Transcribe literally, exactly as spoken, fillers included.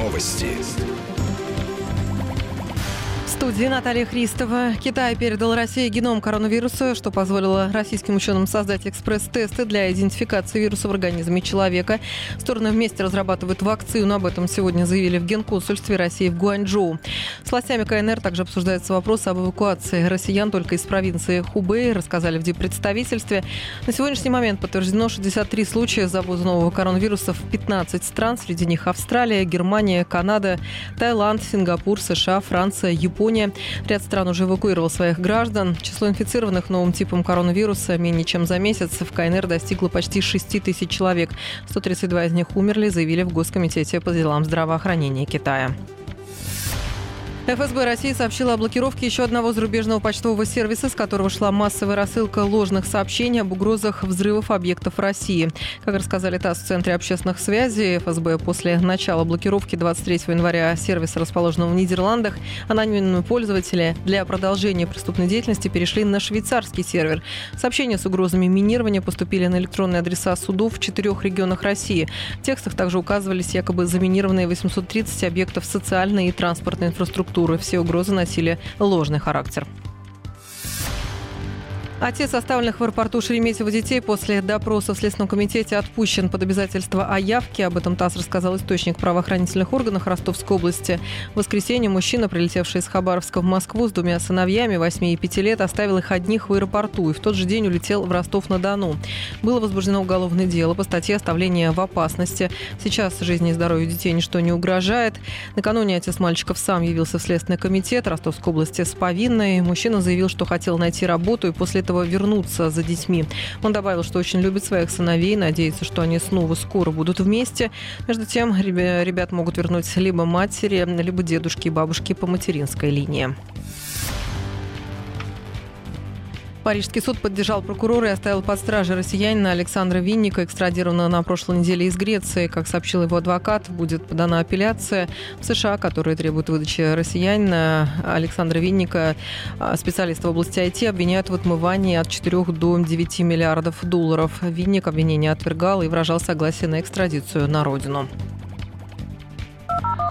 Новости. В студии Наталья Христова. Китай передал России геном коронавируса, что позволило российским ученым создать экспресс-тесты для идентификации вируса в организме человека. Стороны вместе разрабатывают вакцину. Об этом сегодня заявили в Генконсульстве России в Гуанчжоу. С властями КНР также обсуждается вопрос об эвакуации россиян только из провинции Хубэй, рассказали в диппредставительстве. На сегодняшний момент подтверждено шестьдесят три случая завоза нового коронавируса в пятнадцать стран. Среди них Австралия, Германия, Канада, Таиланд, Сингапур, США, Франция, Япония. Ряд стран уже эвакуировал своих граждан. Число инфицированных новым типом коронавируса менее чем за месяц в КНР достигло почти шесть тысяч человек. сто тридцать два из них умерли, заявили в Госкомитете по делам здравоохранения Китая. эф эс бэ России сообщила о блокировке еще одного зарубежного почтового сервиса, с которого шла массовая рассылка ложных сообщений об угрозах взрывов объектов России. Как рассказали ТАСС в Центре общественных связей, эф эс бэ после начала блокировки двадцать третьего января сервиса, расположенного в Нидерландах, анонимные пользователи для продолжения преступной деятельности перешли на швейцарский сервер. Сообщения с угрозами минирования поступили на электронные адреса судов в четырех регионах России. В текстах также указывались якобы заминированные восемьсот тридцать объектов социальной и транспортной инфраструктуры. Все угрозы носили ложный характер. Отец оставленных в аэропорту Шереметьево детей после допроса в Следственном комитете отпущен под обязательство о явке. Об этом ТАСС рассказал источник в правоохранительных органах Ростовской области. В воскресенье мужчина, прилетевший из Хабаровска в Москву с двумя сыновьями, восьми и пяти лет, оставил их одних в аэропорту и в тот же день улетел в Ростов-на-Дону. Было возбуждено уголовное дело по статье «Оставление в опасности». Сейчас жизни и здоровью детей ничто не угрожает. Накануне отец мальчиков сам явился в Следственный комитет Ростовской области с повинной. Мужчина заявил, что хотел найти работу и после этого вернуться за детьми. Он добавил, что очень любит своих сыновей, надеется, что они снова скоро будут вместе. Между тем, ребят могут вернуть либо матери, либо дедушки и бабушки по материнской линии. Парижский суд поддержал прокурора и оставил под стражей россиянина Александра Винника, экстрадированного на прошлой неделе из Греции. Как сообщил его адвокат, будет подана апелляция в США, которая требует выдачи россиянина. Александра Винника, специалиста в области ай ти, обвиняют в отмывании от четырёх до девяти миллиардов долларов. Винник обвинение отвергал и выражал согласие на экстрадицию на родину.